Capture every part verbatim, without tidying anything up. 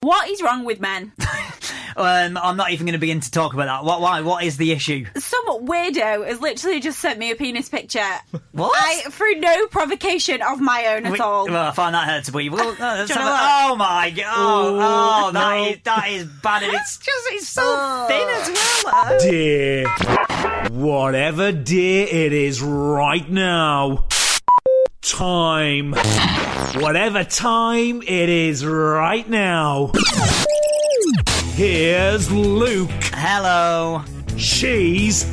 What is wrong with men? um, I'm not even going to begin to talk about that. What? Why? What is the issue? Some weirdo has literally just sent me a penis picture. What? I, through no provocation of my own at we, all. Well, I find that hurtable. Well, no, let's Do you have a, know oh my god! Oh, oh, Ooh, that no. is that is bad, and it's just it's so Oh. thin as well. Dear, whatever dear it is right now. Time. Whatever time it is right now. Here's Luke. Hello. She's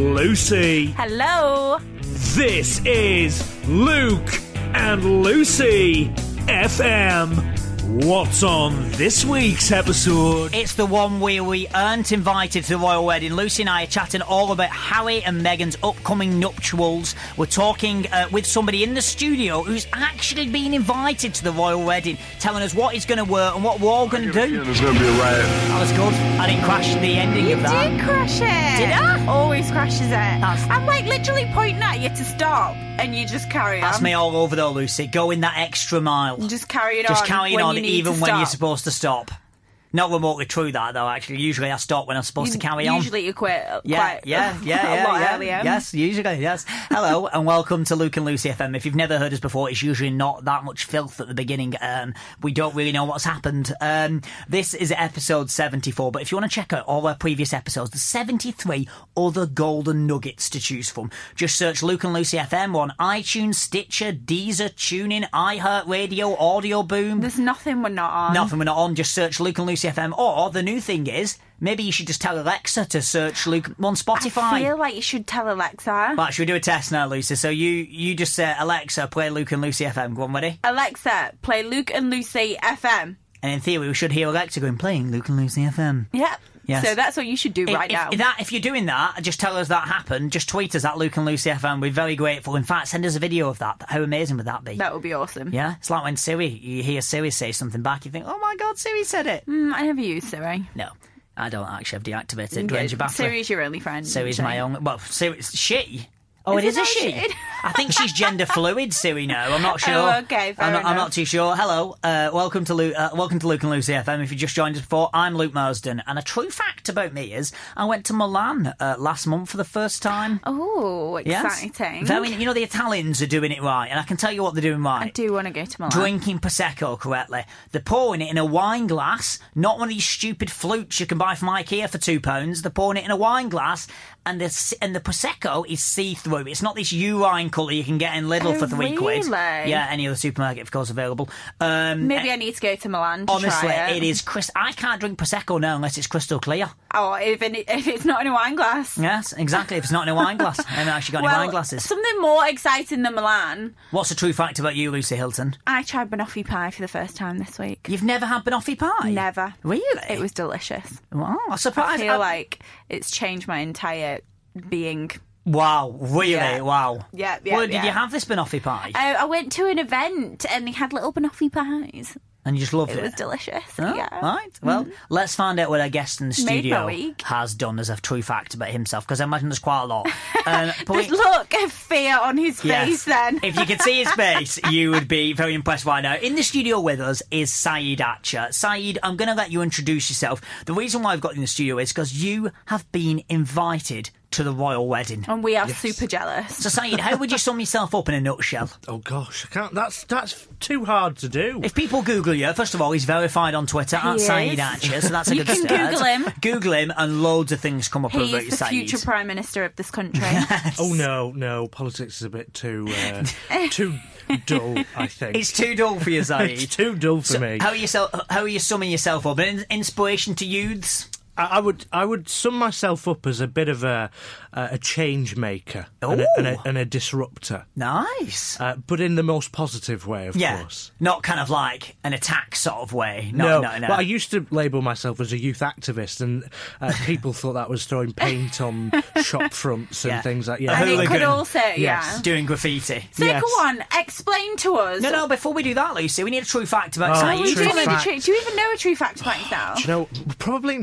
Lucy. Hello. This is Luke and Lucy F M. What's on this week's episode? It's the one where we aren't invited to the royal wedding. Lucy and I are chatting all about Harry and Meghan's upcoming nuptials. We're talking uh, with somebody in the studio who's actually been invited to the royal wedding, telling us what is going to work and what we're all going to do. There's going to be a riot. That was good. I didn't crash the ending You of that. did crash it. Did I? Always crashes it. That's- I'm like literally pointing at you to stop, and you just carry That's on. me all over though, Lucy. Going that extra mile. Just carrying Just on. carrying when on you need even to when stop. you're supposed to stop. Not remotely true that though, actually. Usually I stop when I'm supposed to carry on. Usually you quit. Yeah, quite yeah, yeah, a yeah, lot yeah. earlier. Yes, usually, yes. Hello, and welcome to Luke and Lucy F M. If you've never heard us before, it's usually not that much filth at the beginning. Um, we don't really know what's happened. Um, this is episode seventy-four, but if you want to check out all our previous episodes, there's seventy-three other golden nuggets to choose from. Just search Luke and Lucy F M on iTunes, Stitcher, Deezer, TuneIn, iHeartRadio, Audio Boom. There's nothing we're not on. Nothing we're not on, just search Luke and Lucy F M. Or the new thing is, maybe you should just tell Alexa to search Luke on Spotify. I feel like you should tell Alexa. Right, should we do a test now, Lucy? So you you just say, Alexa, play Luke and Lucy F M. Go on, ready? Alexa, play Luke and Lucy F M. And in theory, we should hear Alexa going, playing Luke and Lucy F M. Yep. Yes. So that's what you should do If, right if, now. If, that, if you're doing that, just tell us that happened. Just tweet us at Luke and Lucy F M. We're very grateful. In fact, send us a video of that. How amazing would that be? That would be awesome. Yeah? It's like when Siri, you hear Siri say something back, you think, oh my God, Siri said it. Mm, I never use Siri. No, I don't actually have deactivated it. Okay, Drains your battery. Siri's your only friend. Siri's isn't my she? own. Well, Siri's she. Oh, Is it is it a not she. she? I think she's gender fluid, Siri. Now I'm not sure. Oh, okay, fair I'm not, I'm enough. not too sure. Hello, uh, welcome to Luke. Uh, welcome to Luke and Lucy F M. If you just joined us before, I'm Luke Marsden, and a true fact about me is I went to Milan uh, last month for the first time. Oh, Yes. exciting. Very, you know, the Italians are doing it right, and I can tell you what they're doing right. I do want to go to Milan. Drinking Prosecco correctly. They're pouring it in a wine glass, not one of these stupid flutes you can buy from IKEA for two pounds. They're pouring it in a wine glass, and the and the Prosecco is see-through. It's not this urine colour you can get in Lidl Oh, for three quid. really? Yeah, any other supermarket, of course, available. Um, Maybe eh, I need to go to Milan to honestly, try it. it is. Crystal, I can't drink Prosecco now unless it's crystal clear. Oh, even if it's not in a wine glass. Yes, exactly. If it's not in a wine glass, I haven't actually got Well, any wine glasses. something more exciting than Milan. What's the true fact about you, Lucy Hilton? I tried banoffee pie for the first time this week. You've never had banoffee pie? Never. Really? It was delicious. Wow, I'm I surprised. feel like it's changed my entire being. Wow, really? Yeah. Wow. Yeah, yeah, Well, did yeah. you have this banoffee pie? Uh, I went to an event and they had little banoffee pies. And you just loved it? It was delicious. Oh, yeah. Right. Well, let's find out what our guest in the Made my studio week. has done as a true fact about himself, because I imagine there's quite a lot. Um, but we- There's look of fear on his Yes. face then. If you could see his face, you would be very impressed right now. In the studio with us is Saeed Acher. Saeed, I'm going to let you introduce yourself. The reason why I've got you in the studio is because you have been invited to the royal wedding. And we are super jealous. So, Saeed, how would you sum yourself up in a nutshell? Oh gosh, I can't. That's that's too hard to do. If people Google you, first of all, he's verified on Twitter at is. Saeed Acher, so that's a You good can start. Google him. Google him, and loads of things come up He about is you, the Saeed. future Prime Minister of this country. Oh no, no, politics is a bit too uh, too dull. I think It's too dull for you, Saeed. It's too dull for So me. How are you? How are you summing yourself up? An inspiration to youths? I, I would I would sum myself up as a bit of a a change maker and a, and, a, and a disruptor, Nice. uh, but in the most positive way, of Yeah, course. not kind of like an attack sort of way. No, no, no. Well, I used to label myself as a youth activist, and uh, people thought that was throwing paint on shop fronts and Yeah. things like A yeah. And it hooligan. could also, yeah. Yes. Doing graffiti. So Yes. go on, explain to us. No, no. Before we do that, Lucy, we need a true fact about Oh, Saeed. We true do need a fact. true, do you even know a true fact about yourself? Do you know, probably not.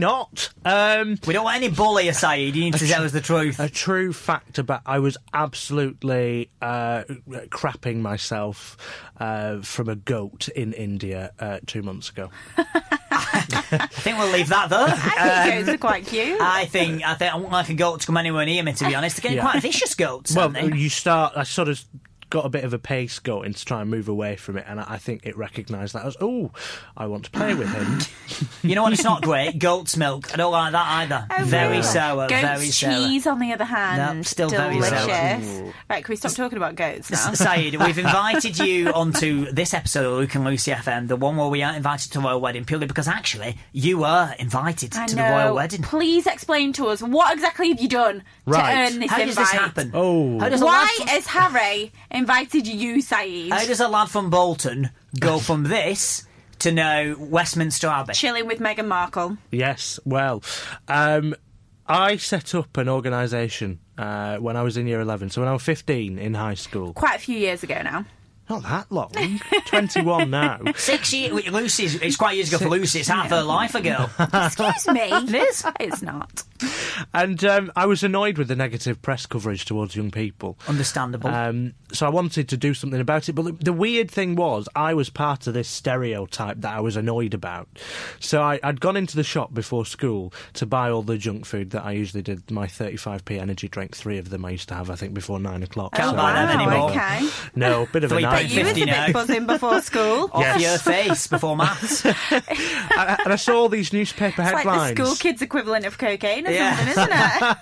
not. Um, We don't want any bully, Saeed. You need to tell us the truth. a true fact about I was absolutely uh, crapping myself uh, from a goat in India uh, two months ago. I think we'll leave that though. I think goats are quite cute. I think I think I wouldn't like a goat to come anywhere near me. To be honest, they're getting Yeah. quite vicious goats. Well, aren't they? you start. I sort of got a bit of a pace going to try and move away from it, and I I think it recognised that as, oh, I want to play with him. You know what? It's not great. Goat's milk. I don't like that either. Oh, very really? sour. Goat's very sour. cheese, on the other hand, No, still very delicious. sour. Right, can we stop talking about goats now? Saeed, we've invited you onto this episode of Luke and Lucy F M, the one where we aren't invited to the royal wedding, purely because actually you were invited I to know. the royal wedding. Please explain to us what exactly have you done Right. to earn this How invite? does this happen? Oh. How does a Why lad from, has Harry invited you, Saeed? how does a lad from Bolton go from this to now Westminster Abbey? Chilling with Meghan Markle. Yes, well, um, I set up an organisation uh, when I was in year eleven, so when I was fifteen in high school. Quite a few years ago now. Not that long, twenty-one now. Six years. Lucy's. It's quite years ago for Lucy. It's half her life ago. Excuse me. It is. It's not. And um, I was annoyed with the negative press coverage towards young people. Understandable. Um, so I wanted to do something about it. But the, the weird thing was, I was part of this stereotype that I was annoyed about. So I, I'd gone into the shop before school to buy all the junk food that I usually did, my thirty-five p energy drink, three of them I used to have, I think, before nine o'clock. Can't So- buy them wow, anymore. Okay. No, bit of a Three nightmare. pound You was a fifty now. bit buzzing before school. Off Yes. your face before maths. I- and I saw all these newspaper It's like headlines. the school kids' equivalent of cocaine or Yeah. something, isn't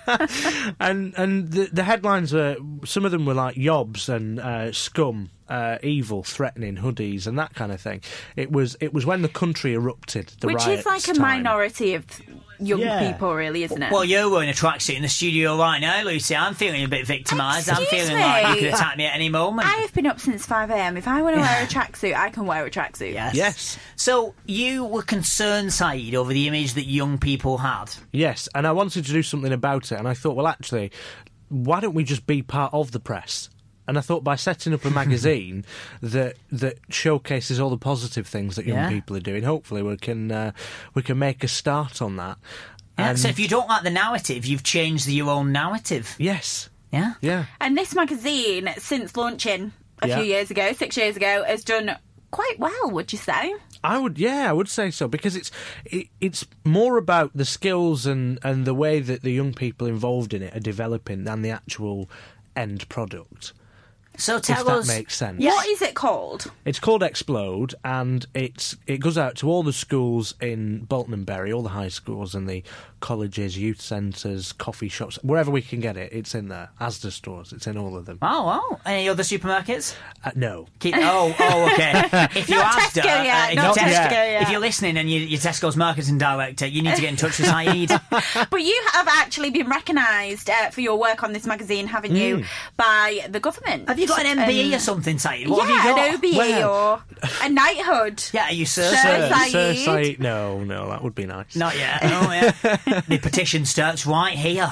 it? and and the, the headlines were, some of them were like yobs and uh, scum, uh, evil, threatening, hoodies, and that kind of thing. It was it was when the country erupted. The Which is riots like a time. minority of young Yeah. people, really, isn't it? Well, you're wearing a tracksuit in the studio right now, Lucy. I'm feeling a bit victimised. I'm Excuse feeling like you me. could attack me at any moment. I have been up since five a.m. If I want to wear a tracksuit, I can wear a tracksuit. Yes. Yes. So you were concerned, Saeed, over the image that young people had. Yes, and I wanted to do something about it, and I thought, well, actually, why don't we just be part of the press? And I thought by setting up a magazine that that showcases all the positive things that young Yeah. people are doing, hopefully we can uh, we can make a start on that. Yeah, And so if you don't like the narrative, you've changed your own narrative. yes, Yeah. yeah. And this magazine, since launching a Yeah. few years ago, six years ago, has done quite well, would you say? I would, yeah, I would say so, because it's it, it's more about the skills and, and the way that the young people involved in it are developing than the actual end product. So If tell that us. makes sense. What is it called? It's called Explode, and it's it goes out to all the schools in Bolton and Bury, all the high schools and the colleges, youth centres, coffee shops, wherever we can get it. It's in there. Asda stores, it's in all of them. Oh, well. Any other supermarkets? Uh, no. Keep, oh, oh, okay. If you Not asked Tesco her, yet, if, not you Tesco Tesco- yet. if you're listening and you, you're Tesco's marketing director, you need to get in touch with Saeed. But you have actually been recognised uh, for your work on this magazine, haven't you, by the government? Have you got an M B E Um, or something, Saeed? What yeah, have you got? an O B E Well- or a knighthood. Yeah, are you Sir? Sir Sir? Saeed. Sir Saeed. No, no, that would be nice. Not yet. Oh, yeah. The petition starts right here.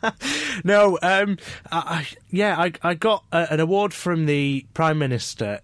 No, um, I, I, yeah, I, I got uh, an award from the Prime Minister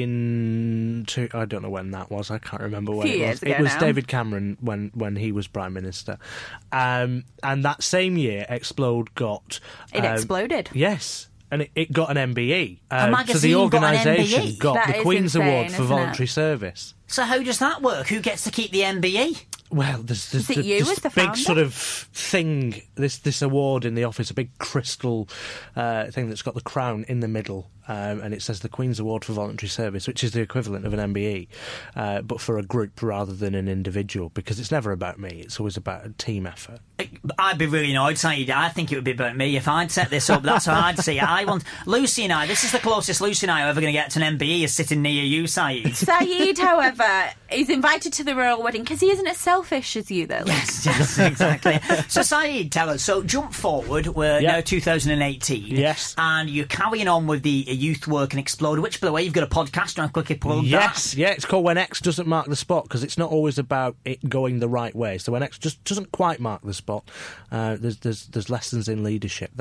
in, two, I don't know when that was, I can't remember when Few it was. years ago It was now. David Cameron when, when he was Prime Minister. Um, and that same year, Explode got... It um, exploded. Yes. And it, it got an M B E. Uh, magazine so the got an M B E? organisation got That the is Queen's insane, Award for isn't it? voluntary service. So how does that work? Who gets to keep the M B E? Well, there's, there's, Is it there's you this as the big founder? sort of thing, this this award in the office, a big crystal uh, thing that's got the crown in the middle, um, and it says the Queen's Award for Voluntary Service, which is the equivalent of an M B E, uh, but for a group rather than an individual, because it's never about me, it's always about a team effort. I'd be really annoyed, Saeed. I think it would be about me if I'd set this up. That's how I'd see it. I want Lucy and I. This is the closest Lucy and I are ever going to get to an M B E is sitting near you, Saeed. Saeed, however, is invited to the royal wedding because he isn't as selfish as you, though. Yes, yes, exactly. So, Saeed, tell us. So, jump forward. We're Yeah. now two thousand eighteen. Yes. And you're carrying on with the youth work and Explode, which, by the way, you've got a podcast. Do you want to quickly plug Yes, yeah, it's called When X Doesn't Mark the Spot, because it's not always about it going the right way. So when X just doesn't quite mark the spot, uh, there's, there's, there's lessons in leadership there. that?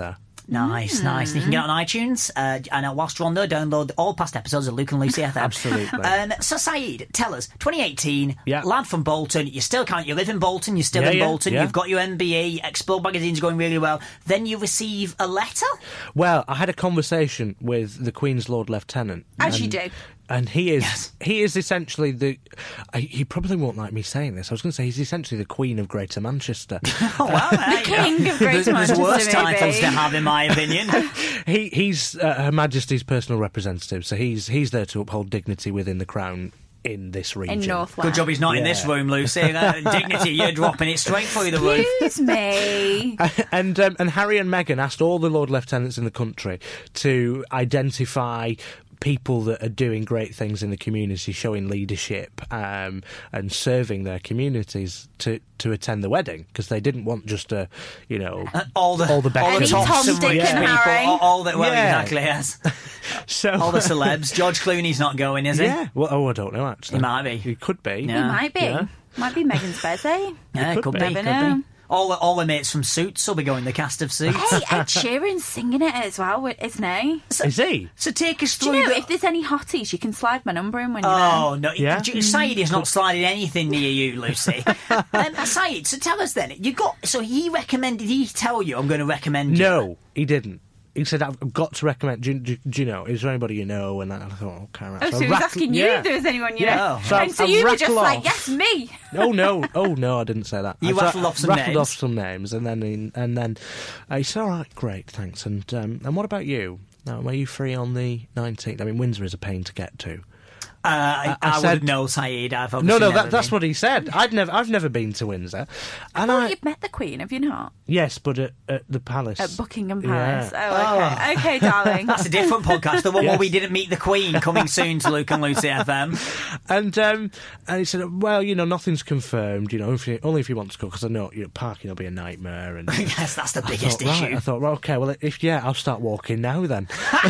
Nice, mm. nice. And you can get it on iTunes. Uh, and uh, whilst you're on there, download all past episodes of Luke and Lucy F M. Absolutely. Um, so, Saeed, tell us, twenty eighteen, yeah. lad from Bolton, you still can't, you live in Bolton, you're still yeah, in yeah, Bolton, yeah. you've got your M B E, Explore magazine's going really well. Then you receive a letter? Well, I had a conversation with the Queen's Lord Lieutenant. As and, you do. And he is Yes. he is essentially the... I, he probably won't like me saying this. I was going to say he's essentially the Queen of Greater Manchester. Oh, wow. The King of Greater There's, there's Manchester, worse maybe. titles to have, in my opinion. he He's uh, Her Majesty's personal representative, so he's he's there to uphold dignity within the Crown in this region. In North Wales. Good job he's not in Yeah. this room, Lucy. Uh, dignity, you're dropping it straight through the roof. Excuse me. And um, and Harry and Meghan asked all the Lord Lieutenants in the country to identify people that are doing great things in the community, showing leadership um, and serving their communities to, to attend the wedding, because they didn't want just a, you know, Uh, all the all the all the Beckhams. top Tom, some Dick rich and people, Harry. all, all the well, Yeah. exactly, yes. So All the celebs. George Clooney's not going, is he? yeah. Well, oh, I don't know actually. He might be. He could be. Yeah. It might be. Yeah. Might be Meghan's birthday. Yeah, could could, be. be. Never Could know. be. All the, all the mates from Suits will be going, the cast of Suits. Hey, Ed Sheeran's singing it as well, isn't he? Is he? So take us Do through. you know, the... if there's any hotties, you can slide my number in when you're Oh, no. Yeah. Yeah. Saeed is not sliding anything near you, Lucy. um, Saeed, so tell us then. You got. So he recommended, he tell you, I'm going to recommend you. No, he didn't. He said, I've got to recommend... Do, do, do you know? Is there anybody you know? And I thought, okay, right. Oh, so I he was rattle- asking you yeah. if there was anyone you Yeah. know. So and I- so I you were just rattle like, off. yes, me. Oh no! Oh no! I didn't say that. You I rattled off some rattled names. off some names, and then he, and then uh, he said, "All right, great, thanks." And um, and what about you? Now, are you free on the nineteenth? I mean, Windsor is a pain to get to. Uh, I, I I, said- would know, Saeed. I've No, obviously no, never that, that's been. what he said. I'd never, I've never been to Windsor, and Oh, I you've met the Queen, have you not? yes, but at, at the palace, At Buckingham Palace. Yeah. Oh, okay. Okay, darling. That's a different podcast, the one where Yes. we didn't meet the Queen, coming soon to Luke and Lucy F M. And um, and he said, well, you know, nothing's confirmed. You know, if you, only if you want to go, because I know you know, parking will be a nightmare. And Yes, that's the I biggest thought, right, issue. I thought, well, okay, well, if yeah, I'll start walking now then.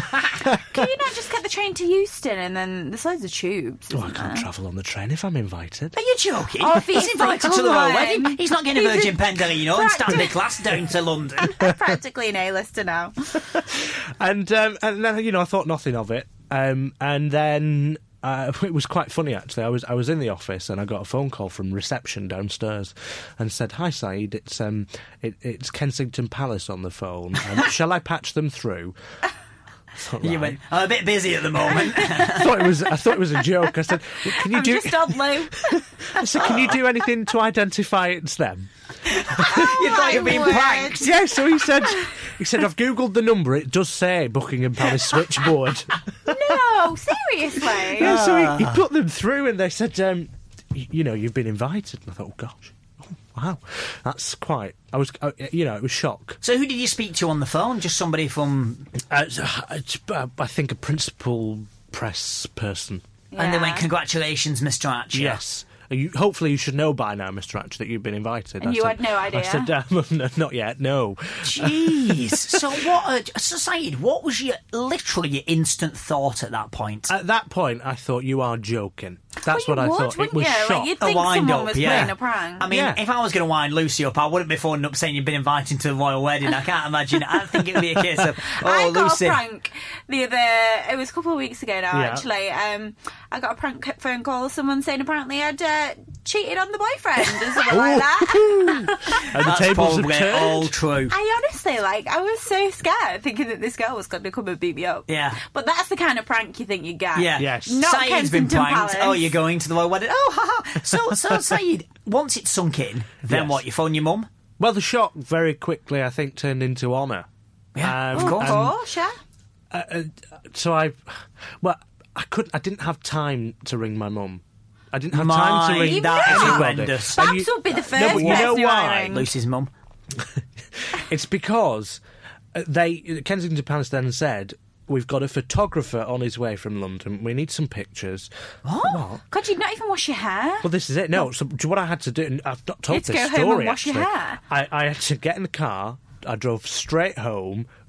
Can you not just get the train to Euston and then there's loads of tubes? Oh, I isn't can't there? travel on the train if I'm invited. Are you joking? Oh, if he's he's invited like, to the come royal on. wedding. He's not getting a He's Virgin a- Pendolino and standard class down to London. I'm practically an A-lister now. And um, and then you know I thought nothing of it. Um, and then uh, it was quite funny actually. I was I was in the office and I got a phone call from reception downstairs, and said, "Hi Saeed, it's um it, it's Kensington Palace on the phone. Um, shall I patch them through?" I thought, You right. went, I'm a bit busy at the moment. I thought it was I thought it was a joke. I said, well, "Can you I'm do?" just on loop. I said, "Can you do anything to identify it's them?" you thought you were being word. pranked. Yeah, so he said, he said, "I've googled the number. It does say Buckingham Palace switchboard." No, seriously. Yeah, so he, he put them through, and they said, um, y- "You know, you've been invited." And I thought, "Oh gosh, oh, wow, that's quite." I was, uh, you know, it was shock. So who did you speak to on the phone? Just somebody from... Uh, so, uh, I think a principal press person. And they went, Yeah. congratulations, Mister Archer. Yes. You, hopefully, you should know by now, Mister Archer, that you've been invited. And I you said- had no idea? I said, um, no, not yet. No. Jeez. So what... A, so Saeed, what was your literally your instant thought at that point? At that point, I thought you are joking. That's Well, what I you would, thought. It wouldn't was you? Like, shock. you'd A think wind someone up, was yeah. playing a prank. I mean, Yeah. if I was going to wind Lucy up, I wouldn't be phoning up saying you've been invited to the royal wedding. I can't imagine. I think it would be a case of, oh, I got Lucy. a prank the other. It was a couple of weeks ago now. Yeah. Actually, um, I got a prank phone call. Someone saying apparently I'd uh, cheated on the boyfriend or something like that. And the That's tables have probably turned. all true. I honestly, like, I was so scared thinking that this girl was going to come and beat me up. Yeah. But that's the kind of prank you think you get. Yeah. Yes. Not Saeed's been Kensington pranked. Palace. Oh, you're going to the royal wedding. Oh, ha ha. So, so Saeed, once it's sunk in, then Yes. what? You phone your mum? Well, the shock very quickly, I think, turned into honour. Yeah, Um, of Of course. course, yeah. Uh, uh, so I, well, I couldn't. I didn't have time to ring my mum. I didn't have time to My, ring Even that is now. anybody. horrendous. And Babs you- would be the no, first but you know person you why? ring. Lucy's mum. It's because uh, they Kensington Palace then said, "We've got a photographer on his way from London. We need some pictures." What? God, you'd not even wash your hair. Well, this is it. No, so what I had to do, and I've not told had to this go home story. and wash your actually. hair. I, I had to get in the car. I drove straight home,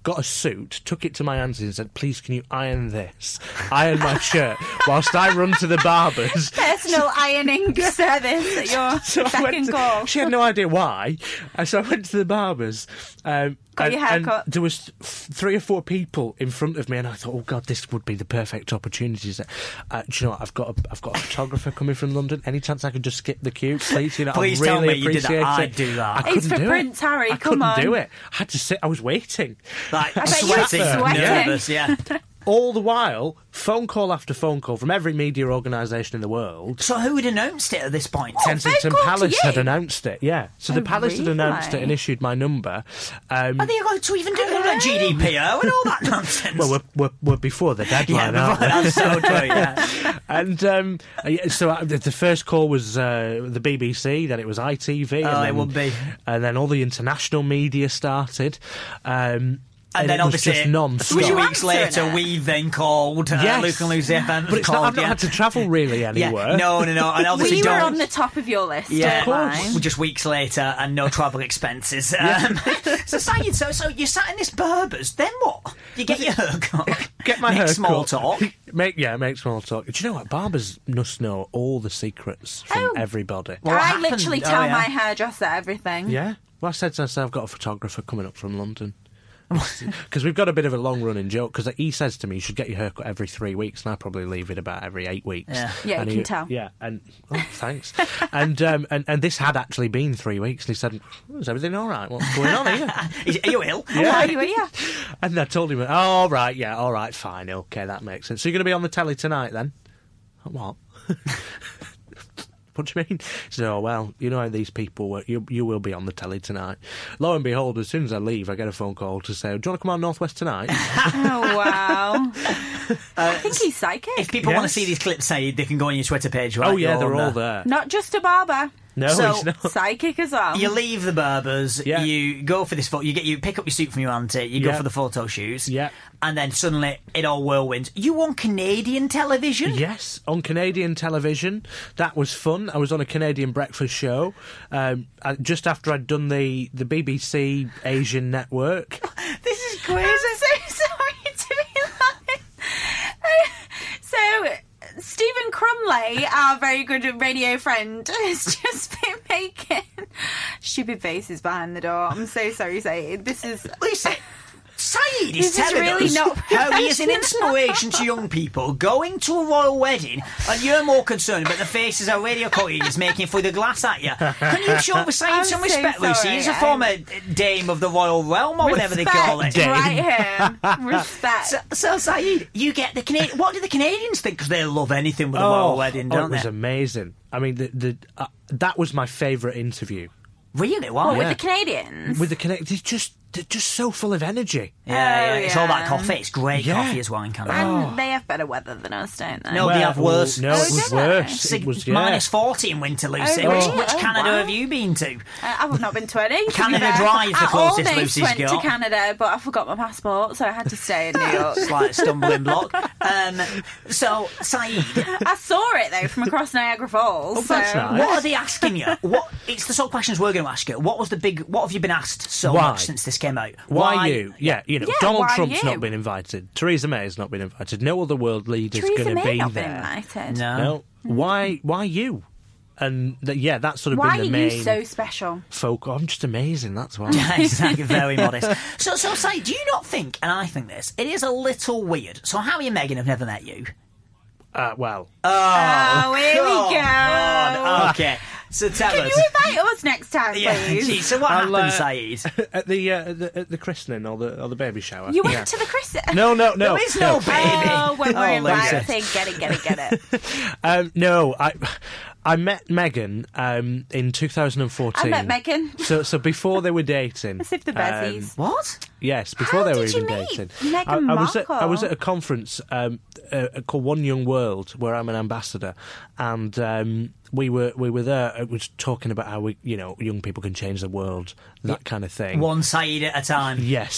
got a suit, took it to my auntie and said, please can you iron this? Iron my shirt whilst I run to the barber's. Personal ironing service at your So I second went to- call. She had no idea why. And so I went to the barber's. Um, Got and, your hair and cut. there was th- three or four people in front of me, and I thought, oh God, this would be the perfect opportunity. So, Uh, do you know what? I've got a, I've got a photographer coming from London. Any chance I could just skip the queue, please? You know, Please I really tell me you did that. appreciate I'd it. do that. I It's couldn't for do Prince it. Harry, I come couldn't on. do it. I had to sit. I was waiting. Like, I bet you were sweating, sweating. nervous, yeah. All the while, phone call after phone call from every media organisation in the world. So who had announced it at this point? Kensington phone call to Palace had you? announced it, yeah. So Oh, the Palace had announced it really? and issued my number. Um, Are they going to even do the G D P R and all that nonsense? well, we're, we're, we're before the yeah, deadline, aren't we? that's so true, yeah. And um, yeah, so I, the the first call was uh, the B B C, then it was I T V. Oh, and it then, would be. And then all the international media started. Um, And, and then it was obviously, just non-stop. three you weeks answering later, it? we then called uh, Yes. Luke and Lucy F M. But it's called, not, I've not yeah. had to travel really anywhere. Yeah, no, no, no. And obviously, We were don't. on the top of your list. Yeah, don't Of course. lie. We're just weeks later and no travel expenses. Um, so, Sayed, so, so you sat in this Berbers, then what? You get your haircut, Get my make hair small cut. talk. Make yeah, make small talk. Do you know what? Barbers must know all the secrets from Oh. everybody. What I happened? literally Oh, tell yeah. my hairdresser everything. Yeah. Well, I said to myself, I've got a photographer coming up from London. Because we've got a bit of a long-running joke. Because he says to me, you should get your haircut every three weeks, and I probably leave it about every eight weeks. Yeah. Yeah, and you he- can tell. Yeah, and oh, thanks. and, um, and and this had actually been three weeks. And he said, "Oh, "Is everything all right? What's going on here?" Is- Are you ill? How are you? Yeah. And I told him, "Oh, all right, yeah, all right, fine, okay, that makes sense." So you're going to be on the telly tonight, then? What? What do you mean? He said, oh, well, you know how these people work. You, you will be on the telly tonight. Lo and behold, as soon as I leave, I get a phone call to say, do you want to come on North West tonight? Oh, wow. I think he's psychic. If people want to Yes. see these clips, Sayed, they can go on your Twitter page, right? oh, yeah, You're they're on all there. there. Not just a barber. No, So- it's not. Psychic as well. You leave the Berbers, Yeah. you go for this photo, you get you pick up your suit from your auntie, you go Yeah. for the photo shoots, Yeah. and then suddenly it all whirlwinds. You on Canadian television? Yes, on Canadian television. That was fun. I was on a Canadian breakfast show um, just after I'd done the, the B B C Asian network. This is crazy. I'm so sorry to be like. So, Stephen Crumley, our very good radio friend, has just been making stupid faces behind the door. I'm so sorry, Saeed. This is. Listen, Saeed is This is telling really us not how he is an professional. inspiration to young people going to a royal wedding, and you're more concerned about the faces our radio colleague is making through the glass at you. Can you show Saeed I'm some so respect, Lucy? sorry, He's a I'm- former dame of the royal realm, or whatever they call it. Respect, right here. Respect. So, so Saeed, you get the Canadian. What do the Canadians think? Because they love anything with a royal wedding, oh, don't it was they? amazing. I mean, the, the, uh, that was my favourite interview. Really? What, Wow. with yeah. the Canadians? With the Connect, they're just, they're just so full of energy. Yeah, yeah, Oh, it's all that yeah. coffee. It's great Yeah. coffee as well in Canada. and they have better weather than us, don't they? No, they have worse. No, Oh, it was did they? worse. Sig- It was, yeah. minus forty in winter, Lucy. Oh, which really? which Oh, Canada wow. have you been to? Uh, I've not been to any. to be Canada fair. Dry is the I closest almost Lucy's went got. to Canada, but I forgot my passport, so I had to stay in New York. Slight stumbling block. Um, so, Saeed, I saw it though from across Niagara Falls. Oh, so that's nice. what are they asking you? What? It's the sort of questions we're going to ask you. What was the big? What have you been asked so Why? much since this came out? Why, you? Yeah, you know, Yeah, Donald why Trump's you? not been invited. Theresa May's not been invited. No other world leader's Theresa going to May be not been there. invited. No. No. Why? Why you? And th- yeah, that's sort of Why been are the main you so special? folk. I'm just amazing. That's why. Exactly, very modest. So, so say, do you not think, and I think this, it is a little weird. So Harry and Meghan have never met you. Uh, well, Oh, here come we go. on. Okay, so tell Can us. you invite us next time, yeah, please? gee, so what I'll, happened, uh, Saeed? at the, uh, at the at the christening or the or the baby shower. You went Yeah. to the Christmas. No, no, no. There is no baby. Oh, when we're Oh, Lucy. invited. Get it, get it, get it. Um, no, I I met Meghan um, in two thousand I fourteen. met Megan. So so before they were dating. As if the um, bezies. What? Yes, before How they were did you even meet dating. Meghan I, I was at, I Markle? was at a conference um, uh, called One Young World, where I'm an ambassador, and um, we were we were there. It was talking about how we, you know, young people can change the world, that kind of thing. One Saeed at a time. Yes.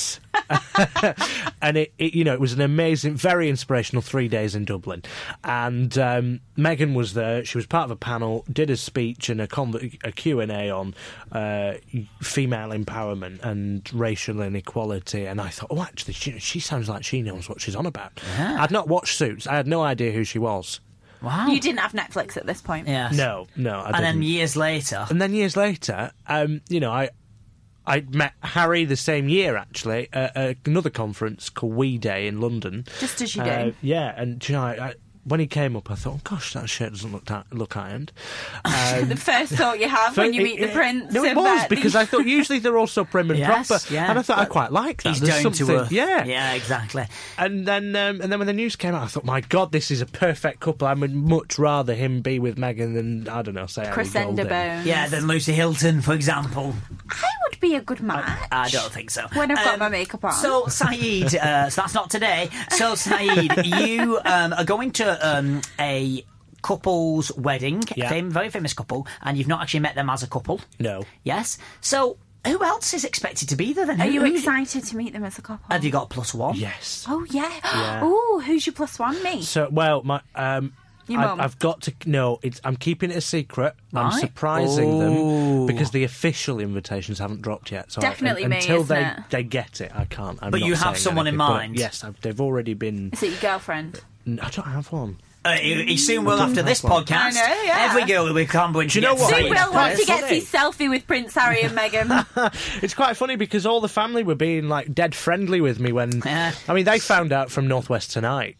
and it, it, you know, it was an amazing, very inspirational three days in Dublin. And um, Meghan was there. She was part of a panel, did a speech and a, conv- a Q and A on uh, female empowerment and racial inequality. And I thought, oh, actually, she, she sounds like she knows what she's on about. Yeah. I'd not watched Suits. I had no idea who she was. Wow. You didn't have Netflix at this point. Yes. No, no, I And didn't. then years later. And then years later, um, you know, I I met Harry the same year, actually, at, at another conference called We Day in London. Just as you Uh, do. yeah, and you know, I, I, when he came up, I thought, oh, gosh, that shirt doesn't look ta- look ironed. Um, The first thought you have when you meet the prince. No, it and was, that- because I thought usually they're all so prim and Yes, proper. yeah. And I thought, I quite like that. He's There's down to something- earth. Yeah. Yeah, exactly. And then, um, and then when the news came out, I thought, my God, this is a perfect couple. I would much rather him be with Meghan than, I don't know, say Ellie Crescendo Goulding. Bones. Yeah, then Lucy Hilton, for example. I would be a good match. I don't think so. When I've got Um, my makeup on. So, Saeed, uh, so that's not today. So, Saeed, you um, are going to um, a couple's wedding, Yeah. fam- very famous couple, and you've not actually met them as a couple. No. Yes. So, who else is expected to be there then? Are Who- you who's- excited to meet them as a couple? Have you got plus one? Yes. Oh, yeah. Yeah. Oh, who's your plus one? Me? So, well, my um, Your I've, mum? I've got to no. It's I'm keeping it a secret. I'm Right. surprising Ooh. them because the official invitations haven't dropped yet. So Definitely I, me, until isn't they it? they get it, I can't. I'm But not you have saying someone in anything, but mind? yes, I've, they've already been. Is it your girlfriend? I don't have one. Uh, he, he soon will don't after have this one. podcast. I know, yeah. Every girl will be clambering to you know get what? Soon Saeed. will quite once he gets funny. his selfie with Prince Harry and Meghan. It's quite funny because all the family were being like dead friendly with me when. Yeah. I mean, they found out from Northwest Tonight.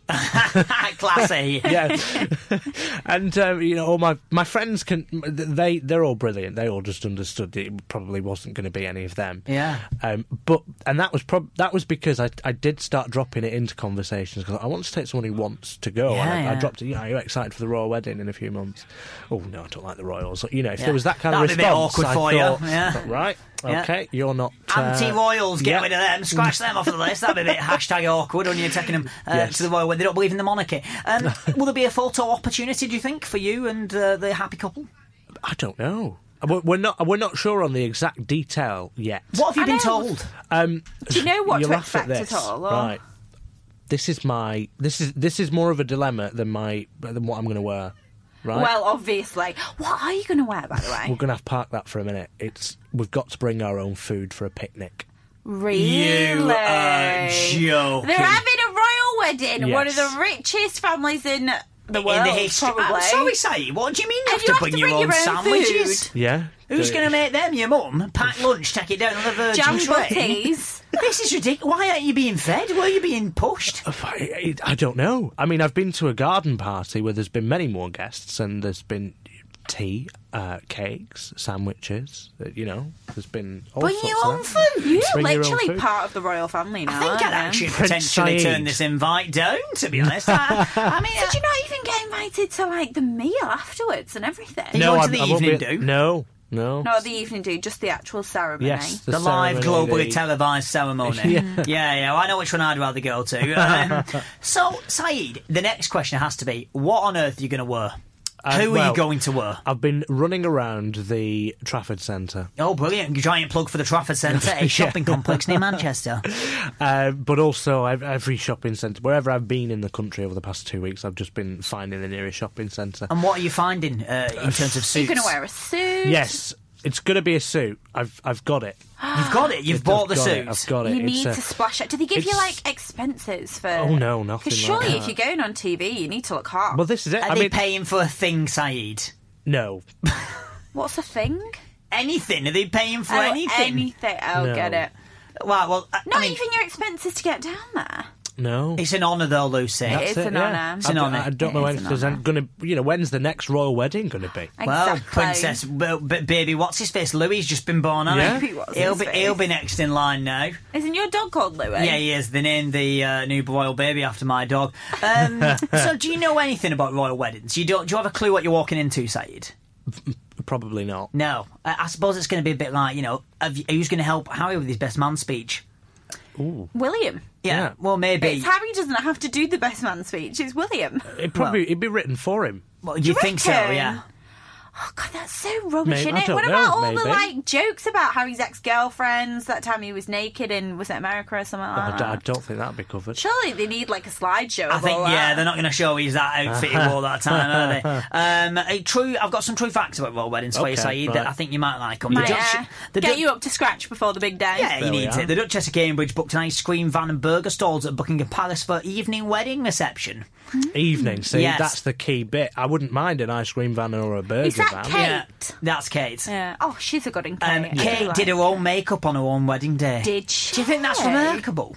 Classy. Yeah, and um, you know, all my my friends can. They they're all brilliant. They all just understood that it probably wasn't going to be any of them. Yeah. Um, but and that was prob- that was because I I did start dropping it into conversations because I want to take someone who wants to go. Yeah, and I, I yeah. dropped it. You know, are you excited for the royal wedding in a few months? Oh no, I don't like the royals. You know, if Yeah. there was that kind That'd of be a bit response, awkward I for you, thought, yeah. thought, right, Yeah. okay, you're not uh, Anti-royals, get yeah. rid of them, scratch them off the list. That'd be a bit hashtag awkward when you're taking them uh, Yes. to the royal when they don't believe in the monarchy. Um, will there be a photo opportunity, do you think, for you and uh, the happy couple? I don't know. We're we're not we're not sure on the exact detail yet. What have you I been know. told? Um, Do you know what you to laugh at expect this. at all? Or? Right. This is my this is this is more of a dilemma than my than what I'm going to wear. Right. Well, obviously. What are you going to wear, by the way? We're going to have to park that for a minute. It's we've got to bring our own food for a picnic. Really? You are joking. They're having a royal wedding. One of Yes. the richest families in the world, in the history. probably. I'm sorry, Saeed. What do you mean you And have you to bring your own sandwiches? food. Yeah. Who's The- going to make them? Your mum? Pack lunch, take it down on the Virgin Jam tray? butties. This is ridiculous. Why aren't you being fed? Why are you being pushed? I, I don't know. I mean, I've been to a garden party where there's been many more guests, and there's been tea, uh, cakes, sandwiches. uh, You know, there's been all Bring sorts your of own that. food. You're Bring your own literally food. part of the royal family now. I think aren't I'd you? actually Prince potentially Saeed. turn this invite down, to be honest. I, I mean, Did you not even get invited to like the meal afterwards and everything? You No, going to I, the I won't evening be, do? No, no. Not the evening do, just the actual ceremony. Yes, the, live, ceremony, globally the- televised ceremony. Yeah. yeah, yeah. Well, I know which one I'd rather go to. Um, so, Saeed, the next question has to be: what on earth are you going to wear? Uh, Who are well, you going to wear? I've been running around the Trafford Centre, Oh, brilliant! Giant plug for the Trafford Centre, a shopping complex near Manchester. uh, but also I've, every shopping centre, wherever I've been in the country over the past two weeks, I've just been finding the nearest shopping centre. And what are you finding uh, in terms of You're suits? going to wear a suit. Yes, it's going to be a suit. I've I've got it. You've got it. You've I've bought the got suit. it, I've got it. You It's need a- to splash out. Do they give you it's- like expenses for? Oh, no, nothing Because like surely, that. if you're going on T V, you need to look hot. Well, this is it. Are I they mean, paying for a thing, Saeed? no. What's a thing? Anything? Are they paying for Oh, anything? anything. Oh, No. get it. Well, well, I, Not I mean, even your expenses to get down there. No. it's an honour though, Lucy. It is an honour. It's an I, honour. I don't It know is when an there's honour. going to. You know, when's the next royal wedding going to be? Well, Exactly. Princess b- b- Baby, what's his face? Louis just been born, hasn't Yeah. he? Baby, what's he'll his be he'll face? be next in line now. Isn't your dog called Louis? Yeah, he is. They named the uh, new royal baby after my dog. Um, so, do you know anything about royal weddings? You don't? Do you have a clue what you're walking into, Saeed? Probably not. No. I, I suppose it's going to be a bit like, you know, have you, who's going to help Harry with his best man speech? William. Yeah. Yeah. Well, maybe. It's Harry doesn't have to do the best man speech. It's William. It probably it'd be written for him. Well, you you think so? reckon? Yeah. Oh God, that's so rubbish, Maybe- isn't I it? don't What know, about all maybe. the like jokes about Harry's ex-girlfriends? That time he was naked in was it America or something I, like d- I that? don't think that'd be covered. Surely they need like a slideshow. I of think, all yeah, that. they're not going to show he's that outfit he wore that time, are they? Um, a true, I've got some true facts about royal weddings for you, Okay, Saeed, right. that I think you might like them. Might, the uh, the get Du- you up to scratch before the big day. Yeah, you There we need are. it. The Duchess of Cambridge booked an ice cream van and burger stalls at Buckingham Palace for evening wedding reception. Evening, see, Yes. that's the key bit. I wouldn't mind an ice cream van or a burger Is that van. Kate? Yeah, that's Kate. Yeah. Oh, she's a good one, Kate. Um, I do Kate like did her her. own makeup on her own wedding day. Did she? Do you think that's remarkable?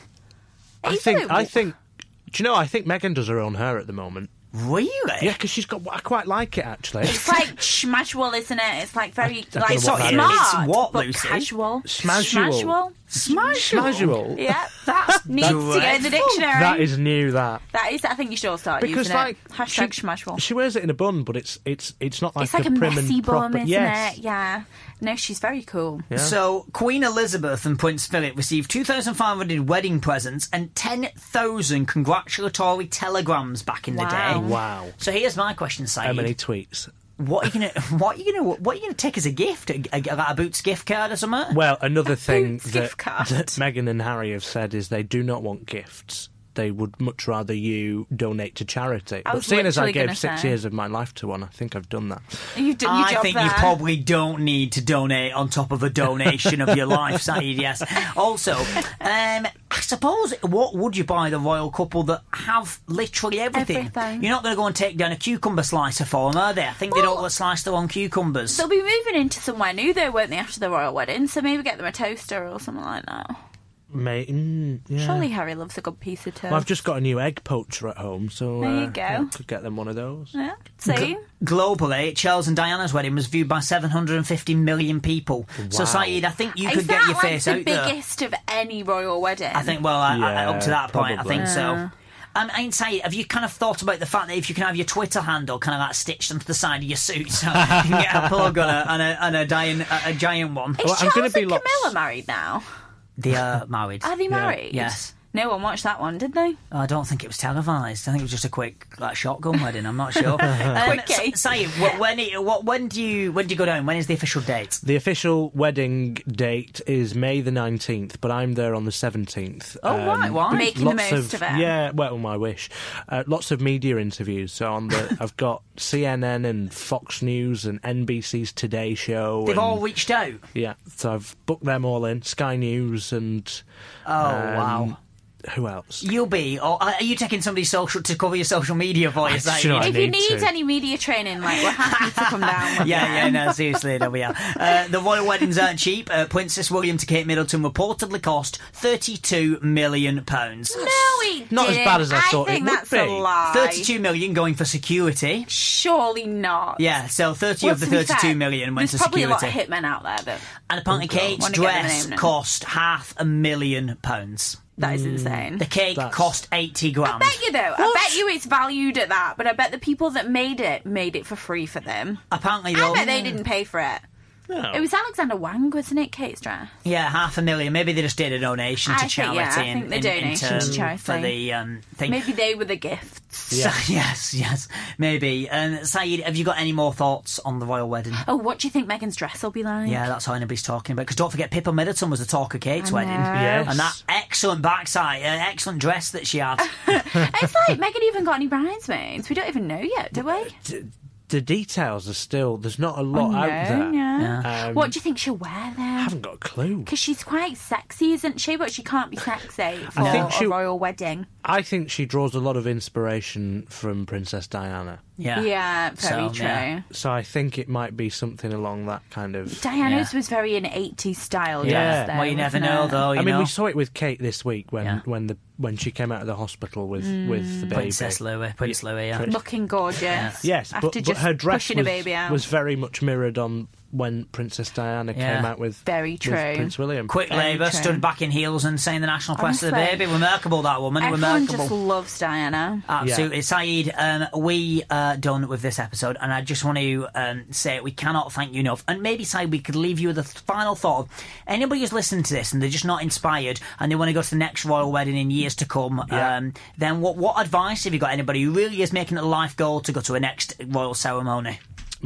I Is think. it? I think. Do you know? I think Meghan does her own hair at the moment. Really? Yeah, because she's got. I quite like it actually. It's like schmashwell, isn't it? It's like very I like don't know what that is. smart, It's what, but Lucy? casual. Smashwell. Smashwell. Yeah, That's needs to get in the dreadful. dictionary. That is new. That That is. I think you should all start because using like it. Hashtag she, schmashwell. she wears it in a bun, but it's it's it's not like It's like a, a prim messy and proper. bum, isn't yes. it? Yeah. No, she's very cool. Yeah. So, Queen Elizabeth and Prince Philip received two thousand five hundred wedding presents and ten thousand congratulatory telegrams back in the Wow. day. Wow. So here's my question, How many Saeed. tweets? What are you gonna, what are you gonna, what are you gonna take as a gift? A, a, a Boots gift card or something? Well, another thing Boots that, gift card. that Meghan and Harry have said is they do not want gifts. They would much rather you donate to charity. I But was seeing as I literally gave gonna six say. years of my life to one, I think I've done that. You've done your I job think there. you probably don't need to donate on top of a donation of your life, Saeed, yes. Also, um, I suppose, what would you buy the royal couple that have literally everything? Everything. You're not going to go and take down a cucumber slicer for them, are they? I think they Well- don't slice their own cucumbers. They'll be moving into somewhere new, though, won't they, after the royal wedding? So maybe get them a toaster or something like that. Mate, mm, yeah. Surely Harry loves a good piece of toast. Well, I've just got a new egg poacher at home, so There you uh, go. yeah, could get them one of those. Yeah. See? Globally, Charles and Diana's wedding was viewed by seven hundred fifty million people. So, Wow. Saeed, I think you Is could that get your like face the out there. biggest of any royal wedding? I think, well, I, I, Yeah, up to that point, probably. I think so. Yeah. Um, I ain't saying, have you kind of thought about the fact that if you can have your Twitter handle kind of like stitched onto the side of your suit, so you can get a plug on a, on a, on a, giant, a, a giant one? Is Well, I'm Charles gonna be and lots- Camilla married now? They are married. Are they married? Yes. No one watched that one, did they? I don't think it was televised. I think it was just a quick like shotgun wedding. I'm not sure. um, Quickie. Saeed, wh- when, it- what, when do you when do you go down? When is the official date? The official wedding date is May the nineteenth, but I'm there on the seventeenth. Oh, right, why? Making the lots most of it. Yeah, well, my wish. Uh, lots of media interviews. So on the, I've got C N N and Fox News and N B C's Today Show. They've and, all reached out. Yeah, so I've booked them all in. Sky News and Oh wow. who else? You'll be. Or are you taking somebody's social to cover your social media for you? I- Saeed? you know, I If you need need to. any media training, like, we're happy to come down. with Yeah, you. yeah, no, seriously, there we are. Uh, the royal weddings aren't cheap. Uh, Princess William to Kate Middleton reportedly cost thirty-two million pounds. No, he Not as didn't. bad as I thought it think would that's be. a lie. thirty-two million going for security. Surely not. Yeah, so thirty Well, of the to be thirty-two fair, million went There's to probably security. a lot of hitmen out there that And apparently Kate's Wanna get the dress name now. cost half a million pounds. that is insane. The cake That's- cost eighty grand. I bet you though. I bet you it's valued at that, but I bet the people that made it made it for free for them. Apparently, I though, bet they didn't pay for it. No. It was Alexander Wang, wasn't it, Kate's dress? yeah, half a million. Maybe they just did a donation I to think, charity. yeah, I in- think the in- in donation turn to charity. for the um, thing. Maybe they were the gifts. Yeah. So, yes, yes, maybe. And Saeed, have you got any more thoughts on the royal wedding? Oh, what do you think Meghan's dress will be like? Yeah, that's how anybody's talking about. Because don't forget, Pippa Middleton was the talk of Kate's I wedding. know. Yes. And that excellent backside, uh, excellent dress that she had. It's like Meghan even got any bridesmaids. We don't even know yet, do we? D- the details are still. There's not a lot I out know, there. yeah. Um, What do you think she'll wear I then? haven't got a clue. Because she's quite sexy, isn't she? But she can't be sexy for I think a she- royal wedding. I think she draws a lot of inspiration from Princess Diana. Yeah. Yeah, very So, true. yeah. So I think it might be something along that kind of. Diana's Yeah. was very an eighties style Yeah. dress. Though, Well, you never wasn't know, it? though. You I mean, know? we saw it with Kate this week when Yeah. when the when she came out of the hospital with with the baby. Princess Louis, Prince Louis, yeah. Prince- Looking gorgeous. Yes, After but, but just her dress pushing was, a baby out. was very much mirrored on when Princess Diana Yeah. came out with, Very with true. Prince William. Quick Very labour, true. stood back in heels and saying the national press of the Honestly. baby. Remarkable, that woman. Everyone Remarkable. just loves Diana. Absolutely. Saeed, um, we are done with this episode, and I just want to um, say we cannot thank you enough. And maybe, Saeed, we could leave you with a final thought of anybody who's listening to this and they're just not inspired and they want to go to the next royal wedding in years to come, Yeah. um, then what, what advice have you got anybody who really is making it a life goal to go to a next royal ceremony?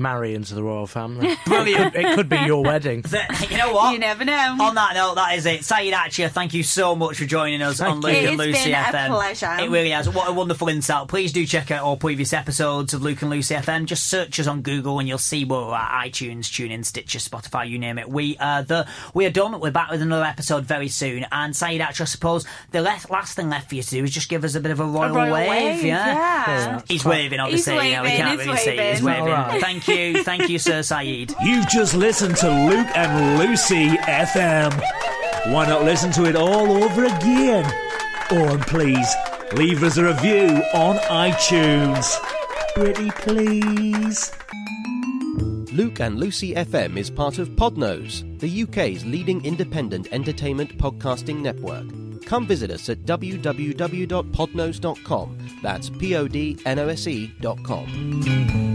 marry into the royal family. Brilliant. It could be your wedding. The- you know what? You never know. On that note, that is it. Saeed Atcher, thank you so much for joining us Thank on you. Luke It and has Lucy been a F M. pleasure. It really has. What a wonderful insight. Please do check out all previous episodes of Luke and Lucy F M. Just search us on Google and you'll see where we're at. iTunes, TuneIn, Stitcher, Spotify, you name it. We are the we are done. We're back with another episode very soon. And Saeed Atcher, I suppose the le- last thing left for you to do is just give us a bit of a royal, A royal wave. wave, yeah. yeah. He's waving, obviously. He's you know, we waving, can't he's really see it. He's waving. waving. All right. Thank you. Thank you, Sir Saeed. You've just listened to Luke and Lucy F M. Why not listen to it all over again? Oh, and please, leave us a review on iTunes. Pretty please. Luke and Lucy F M is part of Podnose, the U K's leading independent entertainment podcasting network. Come visit us at w w w dot podnose dot com. That's P O D N O S E dot com.